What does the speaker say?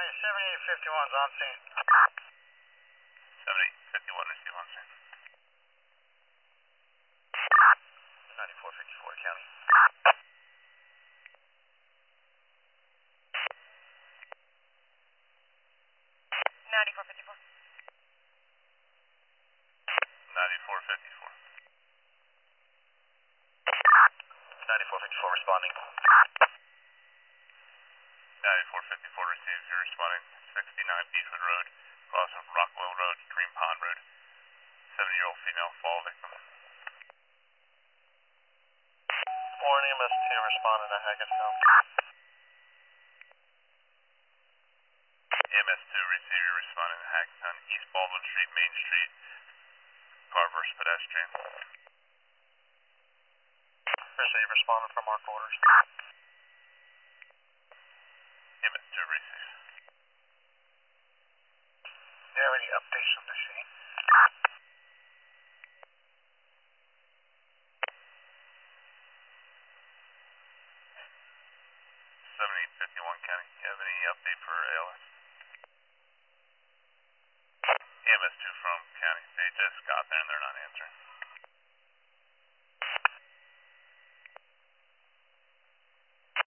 County, 7851's on scene. 7851 receive on scene. 9454 County. 9454. 9454. 9454 responding. 9454 receives. You're responding. 69 Beechwood Road, cross of Rockwell Road, Green Pond Road. 70-year-old female fall victim. Warren EMS2 responding to Hackettstown. EMS2 receiver responding to Hackettstown, East Baldwin Street, Main Street. Car versus pedestrian. Receive responding from our quarters. EMS2 receive. Do you have any updates on the scene? 7851 County. You have any update for ALS? EMS2 from County. They just got there and they're not answering.